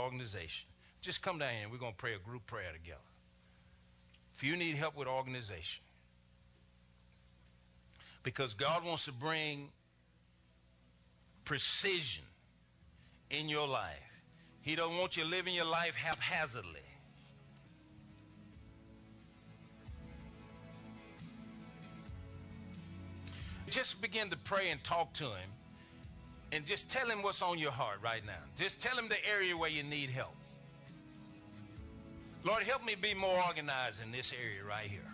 organization, just come down here and we're going to pray a group prayer together. If you need help with organization, because God wants to bring precision in your life. He don't want you living your life haphazardly. Just begin to pray and talk to him and just tell him what's on your heart right now. Just tell him the area where you need help. Lord, help me be more organized in this area right here.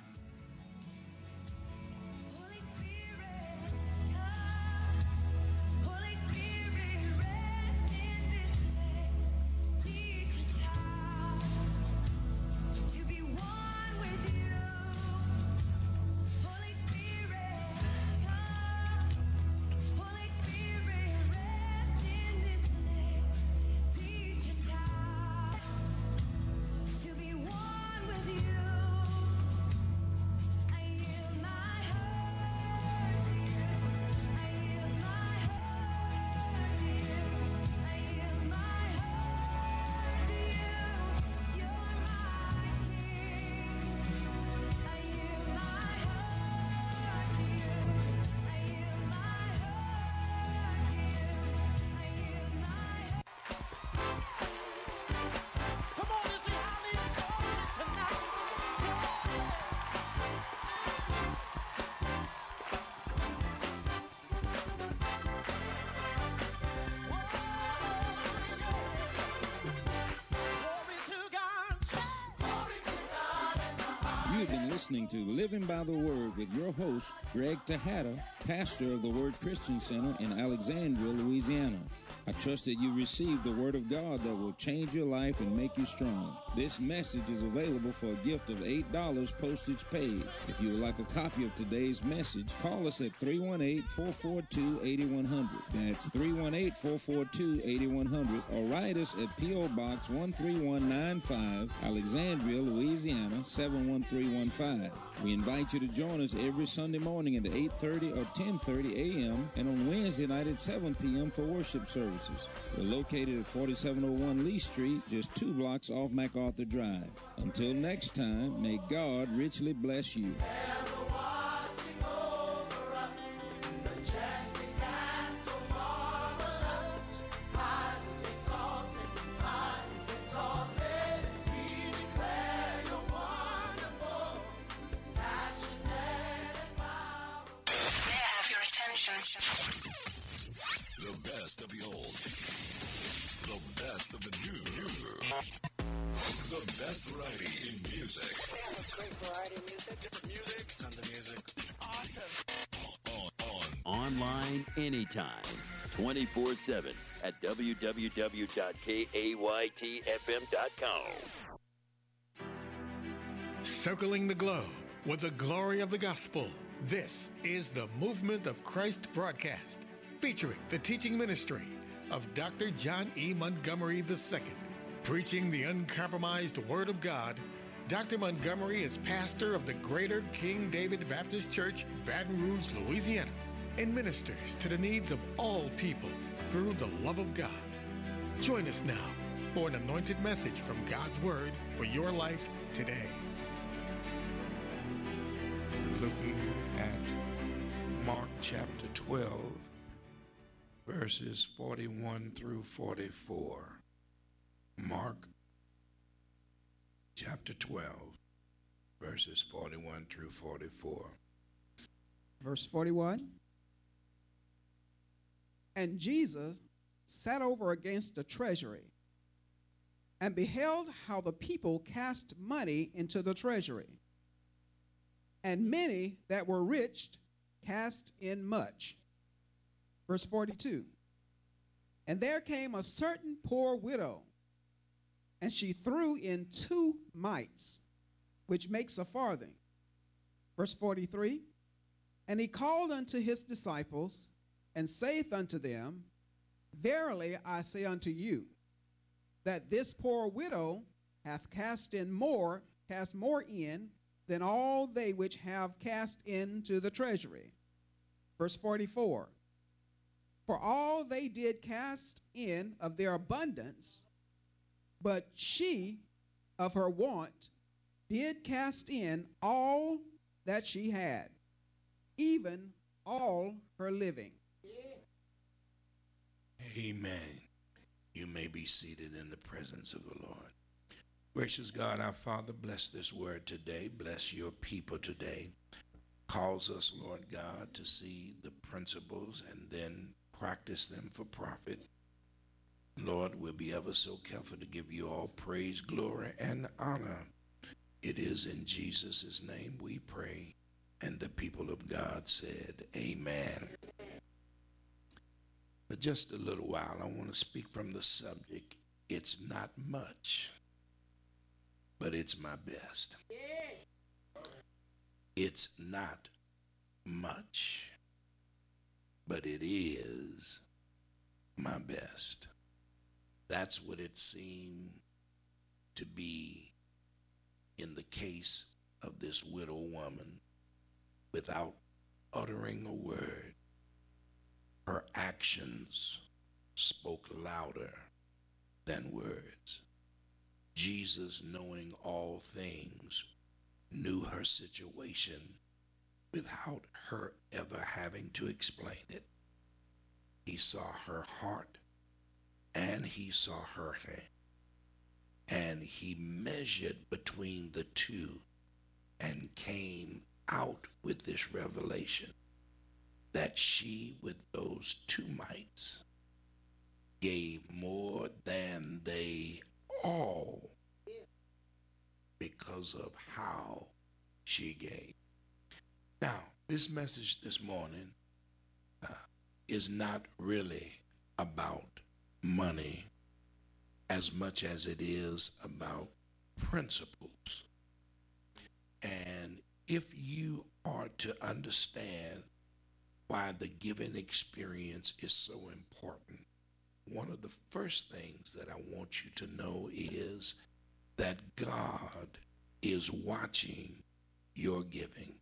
You've been listening to Living by the Word with your host, Greg Tejada, pastor of the Word Christian Center in Alexandria, Louisiana. I trust that you received the Word of God that will change your life and make you strong. This message is available for a gift of $8 postage paid. If you would like a copy of today's message, call us at 318-442-8100. That's 318-442-8100, or write us at P.O. Box 13195, Alexandria, Louisiana 71315. We invite you to join us every Sunday morning at 8:30 or 10:30 a.m. and on Wednesday night at 7 p.m. for worship services. We're located at 4701 Lee Street, just 2 blocks off MacArthur Drive. Until next time, may God richly bless you. The best of the old. The best of the new. The best variety in music. Yeah, great variety of music. Different music. Tons of music. It's awesome. Online anytime. 24/7 at www.kaytfm.com. Circling the globe with the glory of the gospel. This is the Movement of Christ broadcast, featuring the teaching ministry of Dr. John E. Montgomery II. Preaching the uncompromised Word of God, Dr. Montgomery is pastor of the Greater King David Baptist Church, Baton Rouge, Louisiana, and ministers to the needs of all people through the love of God. Join us now for an anointed message from God's Word for your life today. Looking at Mark chapter 12, verses 41 through 44. Mark chapter 12, verses 41 through 44. Verse 41. And Jesus sat over against the treasury and beheld how the people cast money into the treasury. And many that were rich cast in much. Verse 42. And there came a certain poor widow, and she threw in 2 mites, which makes a farthing. Verse 43. And he called unto his disciples, and saith unto them, Verily I say unto you, that this poor widow hath cast more in than all they which have cast into the treasury. Verse 44. For all they did cast in of their abundance, But she, of her want, did cast in all that she had, even all her living. Amen. You may be seated in the presence of the Lord. Gracious God, our Father, bless this word today. Bless your people today. Calls us, Lord God, to see the principles and then practice them for profit. Lord, we'll be ever so careful to give you all praise, glory, and honor. It is in Jesus' name we pray. And the people of God said, amen. For just a little while, I want to speak from the subject. It's not much, but it's my best. It's not much, but it is my best. That's what it seemed to be in the case of this widow woman. Without uttering a word, her actions spoke louder than words. Jesus, knowing all things, knew her situation without her ever having to explain it. He saw her heart and he saw her hand, and he measured between the two and came out with this revelation that she, with those 2 mites, gave more than they all because of how she gave. Now, this message this morning is not really about money as much as it is about principles. And if you are to understand why the giving experience is so important, one of the first things that I want you to know is that God is watching your giving.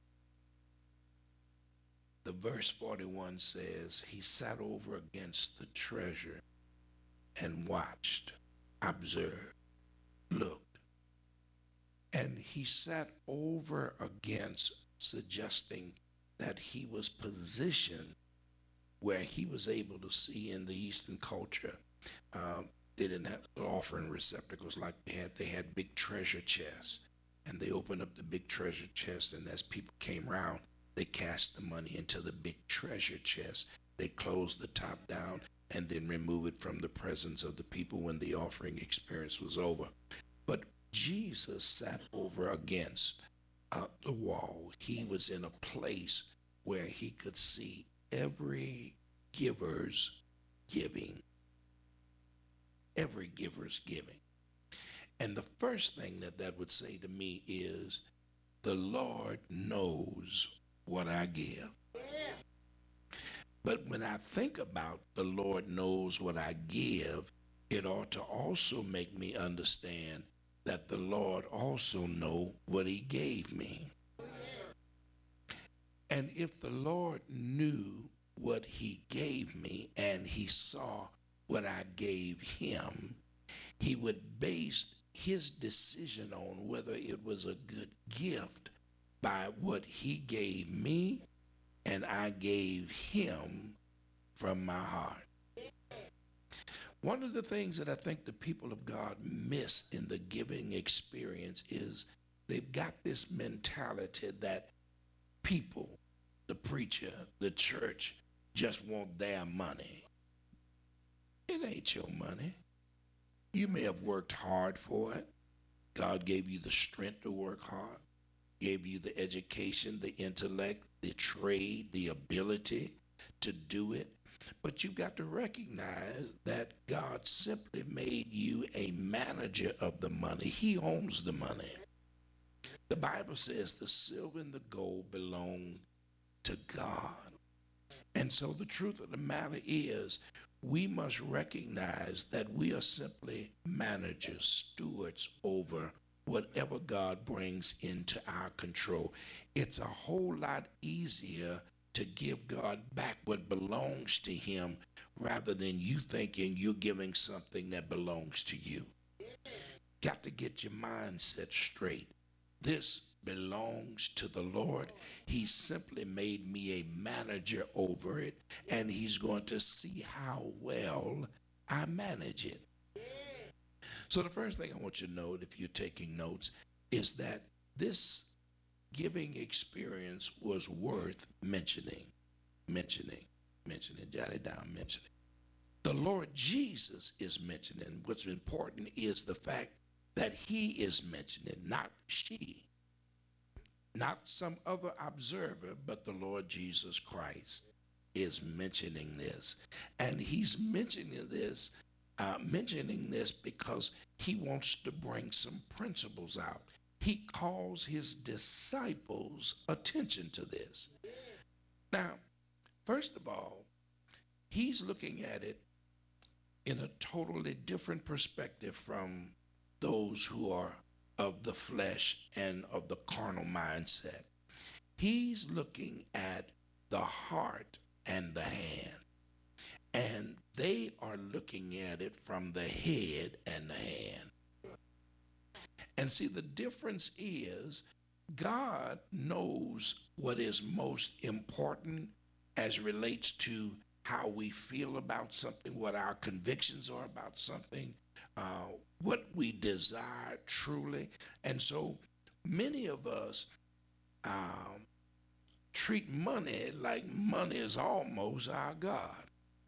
The verse 41 says, he sat over against the treasure and watched, observed, looked. And he sat over against, suggesting that he was positioned where he was able to see. In the Eastern culture, they didn't have offering receptacles like they had. They had big treasure chests, and they opened up the big treasure chest, and as people came around, they cast the money into the big treasure chest. They closed the top down and then remove it from the presence of the people when the offering experience was over. But Jesus sat over against the wall. He was in a place where he could see every giver's giving. Every giver's giving. And the first thing that would say to me is, the Lord knows what I give. But when I think about the Lord knows what I give, it ought to also make me understand that the Lord also know what he gave me. And if the Lord knew what he gave me and he saw what I gave him, he would base his decision on whether it was a good gift by what he gave me and I gave him from my heart. One of the things that I think the people of God miss in the giving experience is they've got this mentality that people, the preacher, the church, just want their money. It ain't your money. You may have worked hard for it. God gave you the strength to work hard, gave you the education, the intellect, the trade, the ability to do it. But you've got to recognize that God simply made you a manager of the money. He owns the money. The Bible says the silver and the gold belong to God. And so the truth of the matter is, we must recognize that we are simply managers, stewards over whatever God brings into our control. It's a whole lot easier to give God back what belongs to him rather than you thinking you're giving something that belongs to you. got to get your mindset straight. This belongs to the Lord. He simply made me a manager over it, and he's going to see how well I manage it. So the first thing I want you to note, if you're taking notes, is that this giving experience was worth mentioning. Jot it down, mentioning. The Lord Jesus is mentioning. What's important is the fact that he is mentioning, not she, not some other observer, but the Lord Jesus Christ is mentioning this. And he's mentioning this because he wants to bring some principles out. He calls his disciples' attention to this. Now, first of all, he's looking at it in a totally different perspective from those who are of the flesh and of the carnal mindset. He's looking at the heart and the hand, and they are looking at it from the head and the hand. And see, the difference is God knows what is most important as relates to how we feel about something, what our convictions are about something, what we desire truly. And so many of us treat money like money is almost our God.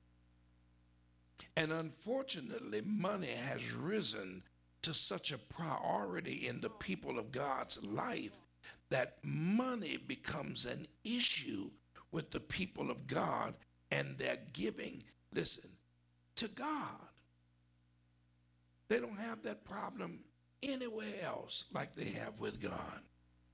And unfortunately, money has risen to such a priority in the people of God's life that money becomes an issue with the people of God, and they're giving, listen, to God. They don't have that problem anywhere else like they have with God.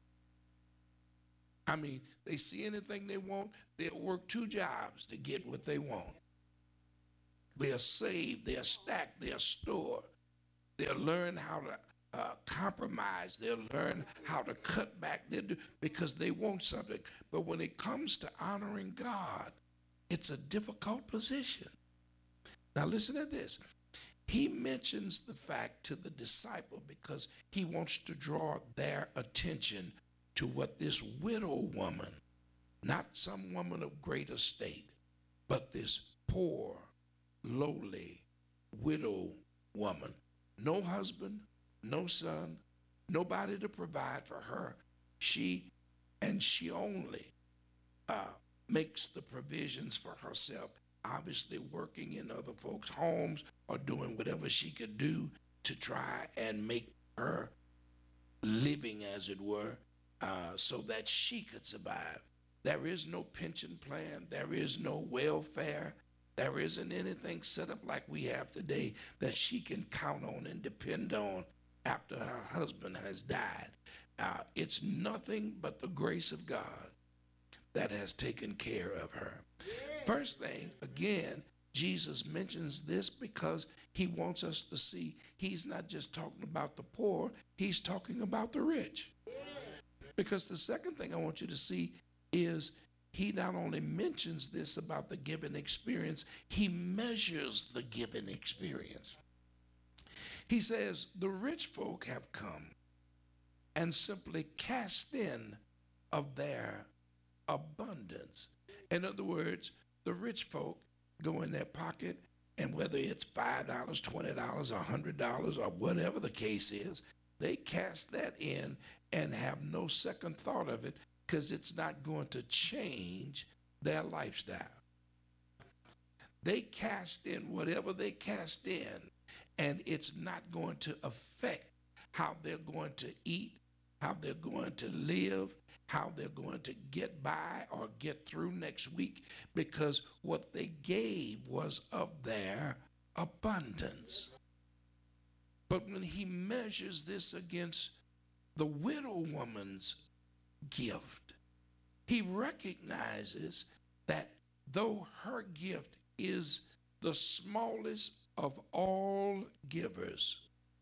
I mean, they see anything they want, they'll work 2 jobs to get what they want. They'll save, they'll stack, they'll store. They'll learn how to compromise. They'll learn how to cut back because they want something. But when it comes to honoring God, it's a difficult position. Now listen to this. He mentions the fact to the disciple because he wants to draw their attention to what this widow woman, not some woman of great estate, but this poor, lowly widow woman. No husband, no son, nobody to provide for her. She only makes the provisions for herself, obviously working in other folks' homes or doing whatever she could do to try and make her living, as it were, so that she could survive. There is no pension plan. There is no welfare. There isn't anything set up like we have today that she can count on and depend on after her husband has died. It's nothing but the grace of God that has taken care of her. First thing, again, Jesus mentions this because he wants us to see he's not just talking about the poor, he's talking about the rich. Because the second thing I want you to see is he not only mentions this about the given experience, he measures the given experience. He says, the rich folk have come and simply cast in of their abundance. In other words, the rich folk go in their pocket, and whether it's $5, $20, $100, or whatever the case is, they cast that in and have no second thought of it because it's not going to change their lifestyle. They cast in whatever they cast in, and it's not going to affect how they're going to eat, how they're going to live, how they're going to get by or get through next week, because what they gave was of their abundance. But when he measures this against the widow woman's gift, he recognizes that though her gift is the smallest of all givers,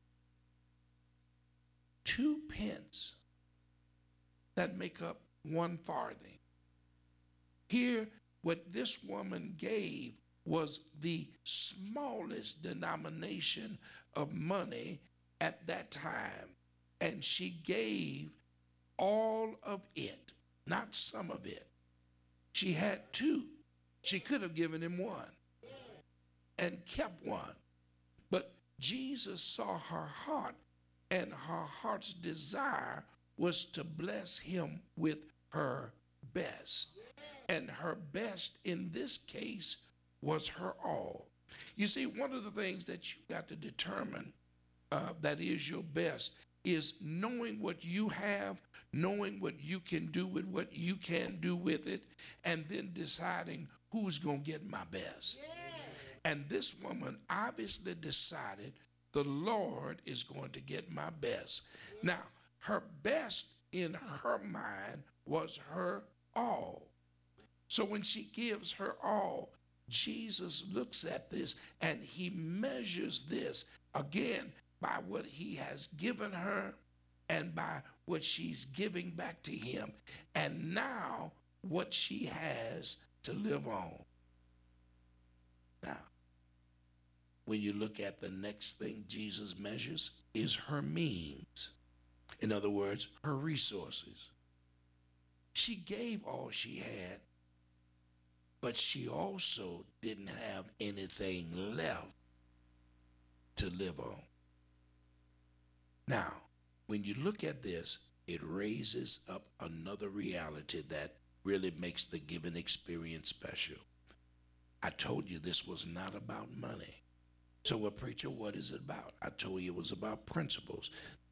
2 pence that make up 1 farthing. Here, what this woman gave was the smallest denomination of money at that time, and she gave all of it, not some of it. She had two. She could have given him one and kept one. But Jesus saw her heart, and her heart's desire was to bless him with her best. And her best in this case was her all. You see, one of the things that you've got to determine that is your best is knowing what you have, knowing what you can do with what you can do with it, and then deciding who's going to get my best. And this woman obviously decided the Lord is going to get my best. Now, her best in her mind was her all. So when she gives her all, Jesus looks at this and he measures this again by what he has given her and by what she's giving back to him, and now what she has to live on. Now, when you look at the next thing Jesus measures is her means. In other words, her resources. She gave all she had, but she also didn't have anything left to live on. Now, when you look at this, it raises up another reality that really makes the giving experience special. I told you this was not about money. So, well, preacher, what is it about? I told you it was about principles.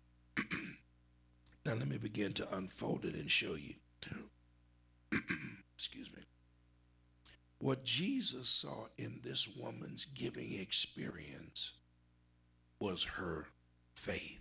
Now, let me begin to unfold it and show you. Excuse me. What Jesus saw in this woman's giving experience was her faith.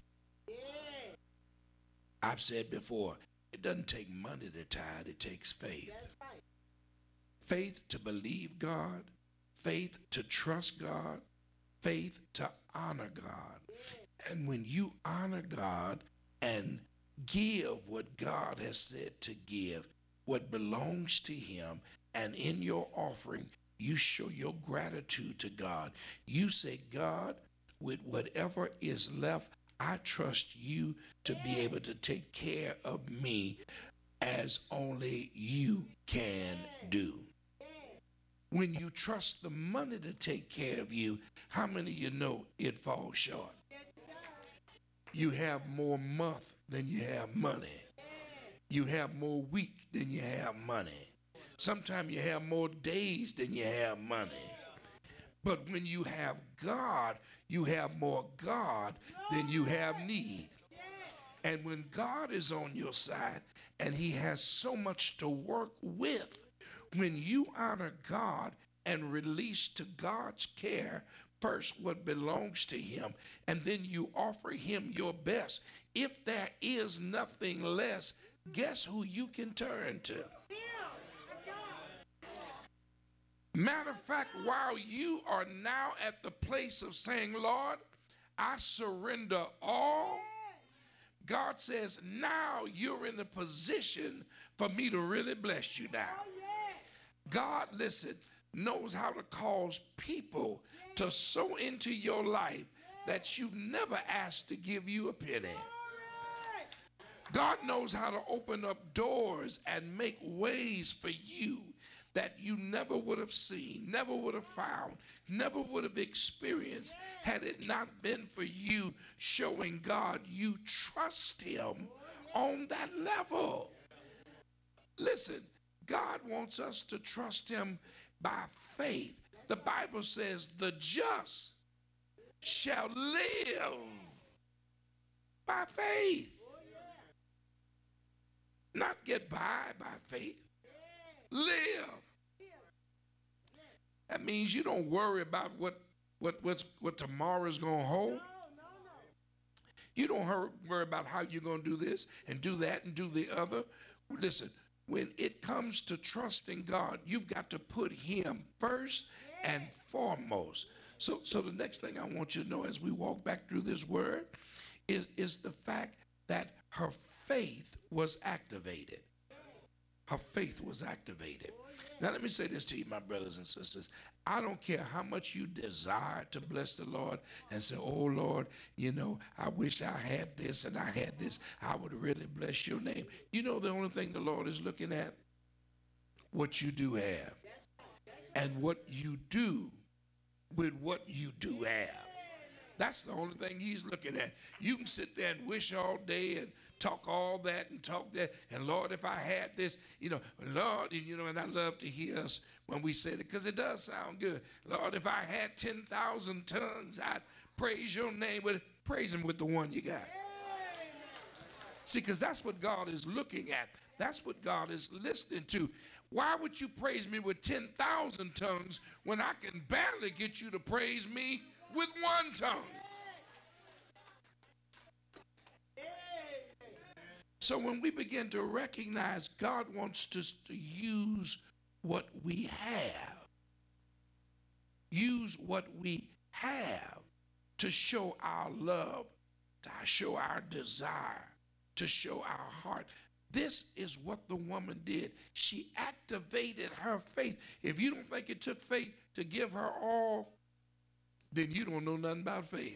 I've said before, it doesn't take money to tithe, it takes faith. Faith to believe God, faith to trust God, faith to honor God. And when you honor God and give what God has said to give, what belongs to him, and in your offering, you show your gratitude to God. You say, God, with whatever is left, I trust you to be able to take care of me as only you can do. When you trust the money to take care of you, how many of you know it falls short? You have more month than you have money. You have more week than you have money. Sometimes you have more days than you have money. But when you have God, you have more God than you have need. And when God is on your side and he has so much to work with, when you honor God and release to God's care first what belongs to him, and then you offer him your best, if there is nothing less, guess who you can turn to? Matter of fact, while you are now at the place of saying, Lord, I surrender all, God says, now you're in the position for me to really bless you now. God, listen, knows how to cause people to sow into your life that you never asked to give you a penny. God knows how to open up doors and make ways for you that you never would have seen, never would have found, never would have experienced had it not been for you showing God you trust him on that level. Listen, God wants us to trust him by faith. The Bible says the just shall live by faith. Not get by faith. Live. That means you don't worry about what tomorrow's going to hold. You don't worry about how you're going to do this and do that and do the other. Listen, when it comes to trusting God, you've got to put him first and foremost. So the next thing I want you to know as we walk back through this word is the fact that her faith was activated. her faith was activated. Now, let me say this to you, my brothers and sisters. I don't care how much you desire to bless the Lord and say, oh, Lord, I wish I had this and I had this. I would really bless your name. You know, the only thing the Lord is looking at, what you do have and what you do with what you do have. That's the only thing he's looking at. You can sit there and wish all day and talk all that and talk that. And Lord, if I had this, Lord, and I love to hear us when we say it because it does sound good. Lord, if I had 10,000 tongues, I'd praise your name. Praise him with the one you got. See, because that's what God is looking at. That's what God is listening to. Why would you praise me with 10,000 tongues when I can barely get you to praise me with one tongue? So when we begin to recognize God wants us to use what we have to show our love, to show our desire, to show our heart. This is what the woman did. She activated her faith. If you don't think it took faith to give her all, then you don't know nothing about faith.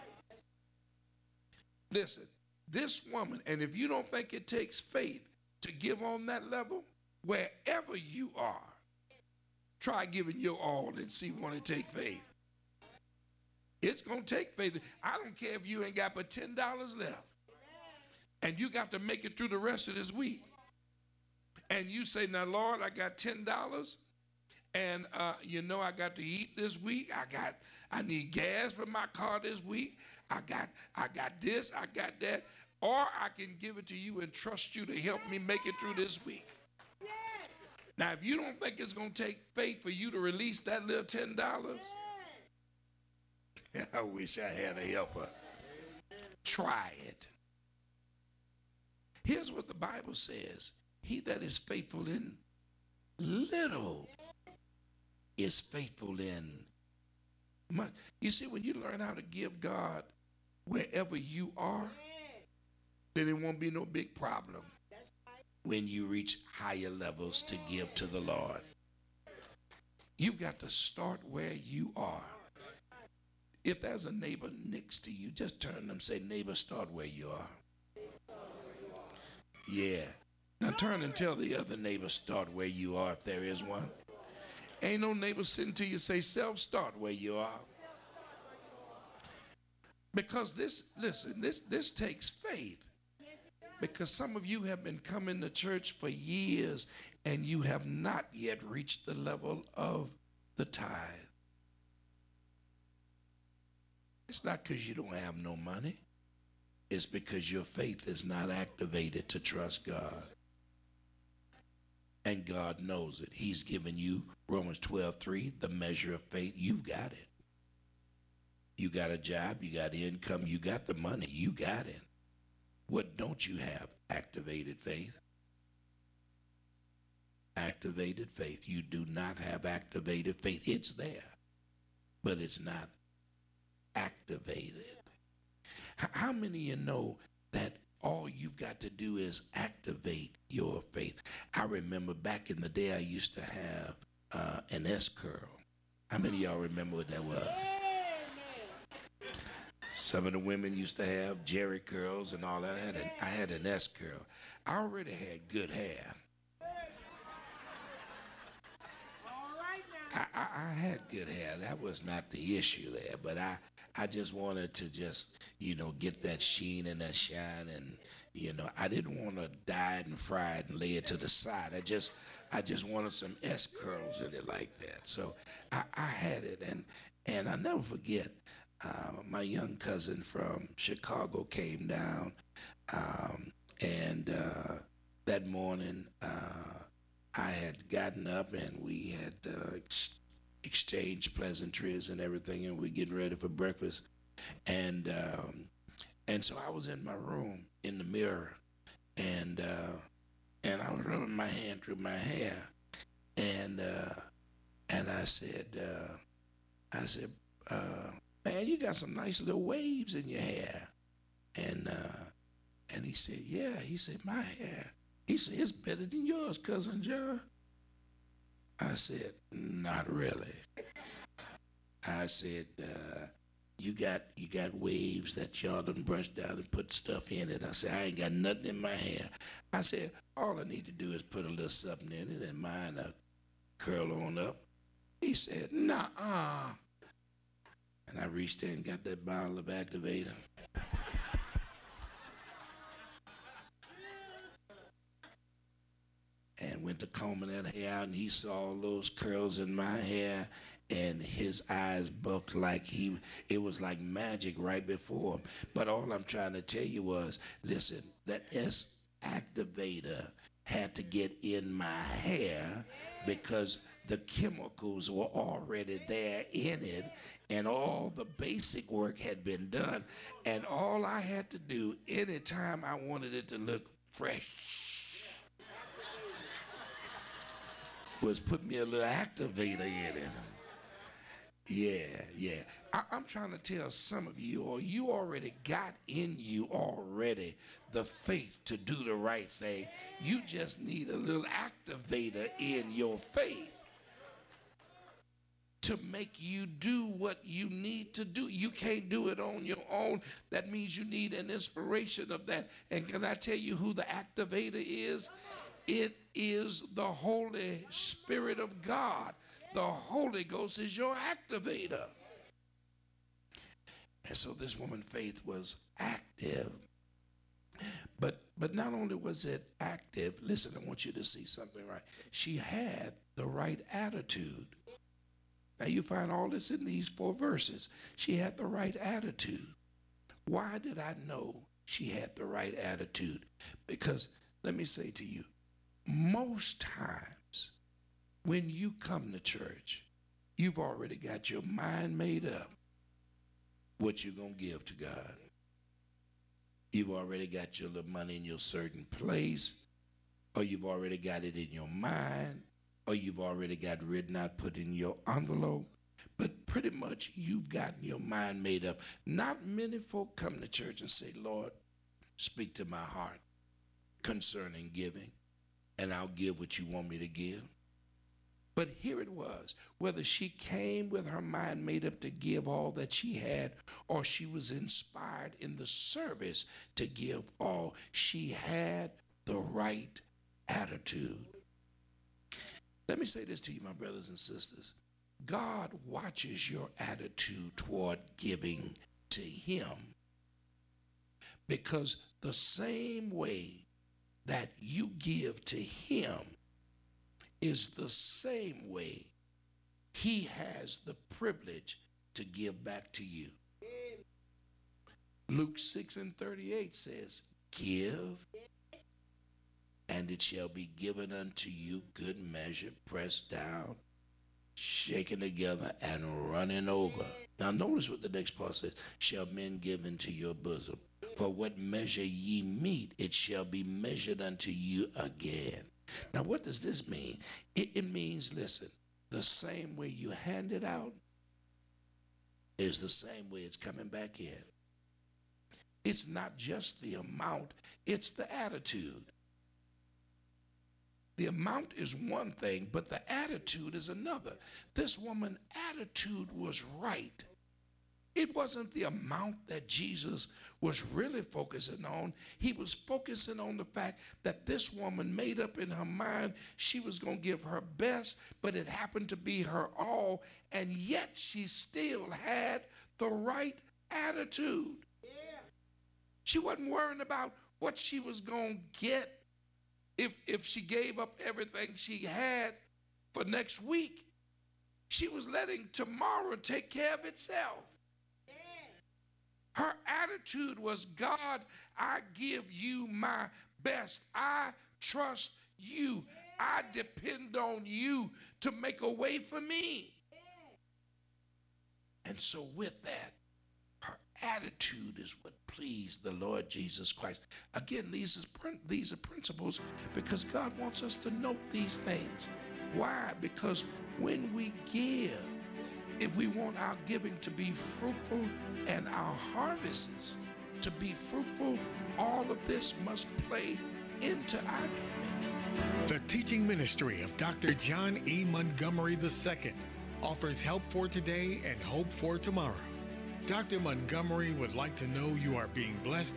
Listen, this woman, and if you don't think it takes faith to give on that level, wherever you are, try giving your all and see when it take faith. It's going to take faith. I don't care if you ain't got but $10 left. And you got to make it through the rest of this week. And you say, now, Lord, I got $10. And, I got to eat this week. I need gas for my car this week. I got this, I got that. Or I can give it to you and trust you to help me make it through this week. Now, if you don't think it's going to take faith for you to release that little $10, I wish I had a helper. Try it. Here's what the Bible says. He that is faithful in little is faithful in much. You see, when you learn how to give God wherever you are, then it won't be no big problem when you reach higher levels to give to the Lord. You've got to start where you are. If there's a neighbor next to you, just turn to them and say, neighbor, start where you are. Yeah. Now turn and tell the other neighbor, start where you are if there is one. Ain't no neighbor sitting to you, say, self, start where you are. Because this takes faith. Because some of you have been coming to church for years and you have not yet reached the level of the tithe. It's not because you don't have no money. It's because your faith is not activated to trust God. And God knows it. He's given you, Romans 12:3, the measure of faith. You've got it. You got a job, you got income, you got the money, you got it. What don't you have? Activated faith. Activated faith. You do not have activated faith. It's there, but it's not activated. How many of you know that all you've got to do is activate your faith? I remember back in the day I used to have an S-curl. How many of y'all remember what that was? Some of the women used to have Jerry curls and all that. I had an S-curl. I already had good hair. I had good hair. That was not the issue there. But I just wanted to get that sheen and that shine. And, I didn't want to dye it and fry it and lay it to the side. I just wanted some S curls in it like that. So I had it. And I'll never forget, my young cousin from Chicago came down. And that morning, I had gotten up and we had exchanged pleasantries and everything, and we're getting ready for breakfast. And so I was in my room in the mirror, and I was rubbing my hand through my hair, and I said, man, you got some nice little waves in your hair. And he said, yeah. He said, my hair He said, it's better than yours, Cousin John. I said, not really. I said, you got waves that y'all done brushed down and put stuff in it. I said, I ain't got nothing in my hair. I said, all I need to do is put a little something in it and mine curl on up. He said, nah. And I reached in and got that bottle of activator. And went to combing that hair out, and he saw all those curls in my hair, and his eyes bucked like it was like magic right before him. But all I'm trying to tell you was, listen, that S activator had to get in my hair because the chemicals were already there in it, and all the basic work had been done, and all I had to do anytime I wanted it to look fresh was put me a little activator in it. Yeah. I'm trying to tell some of you, or you already got in you already the faith to do the right thing. You just need a little activator in your faith to make you do what you need to do. You can't do it on your own. That means you need an inspiration of that. And can I tell you who the activator is? It is the Holy Spirit of God. The Holy Ghost is your activator. And so this woman's faith was active. But not only was it active, listen, I want you to see something right. She had the right attitude. Now you find all this in these 4 verses. She had the right attitude. Why did I know she had the right attitude? Because let me say to you, most times when you come to church, you've already got your mind made up what you're going to give to God. You've already got your little money in your certain place, or you've already got it in your mind, or you've already got written out, put in your envelope. But pretty much you've gotten your mind made up. Not many folk come to church and say, Lord, speak to my heart concerning giving, and I'll give what you want me to give. But here it was, whether she came with her mind made up to give all that she had, or she was inspired in the service to give all, she had the right attitude. Let me say this to you, my brothers and sisters. God watches your attitude toward giving to him, because the same way that you give to him is the same way he has the privilege to give back to you. Luke 6:38 says, give, and it shall be given unto you, good measure, pressed down, shaken together, and running over. Now notice what the next part says, shall men give into your bosom. For what measure ye meet, it shall be measured unto you again. Now, what does this mean? It means, listen, the same way you hand it out is the same way it's coming back in. It's not just the amount, it's the attitude. The amount is one thing, but the attitude is another. This woman's attitude was right. It wasn't the amount that Jesus was really focusing on. He was focusing on the fact that this woman made up in her mind she was going to give her best, but it happened to be her all, and yet she still had the right attitude. Yeah. She wasn't worrying about what she was going to get if she gave up everything she had for next week. She was letting tomorrow take care of itself. Her attitude was, God, I give you my best. I trust you. I depend on you to make a way for me. And so with that, her attitude is what pleased the Lord Jesus Christ. Again, these are principles because God wants us to note these things. Why? Because when we give, if we want our giving to be fruitful and our harvests to be fruitful, all of this must play into our giving. The teaching ministry of Dr. John E. Montgomery II offers help for today and hope for tomorrow. Dr. Montgomery would like to know you are being blessed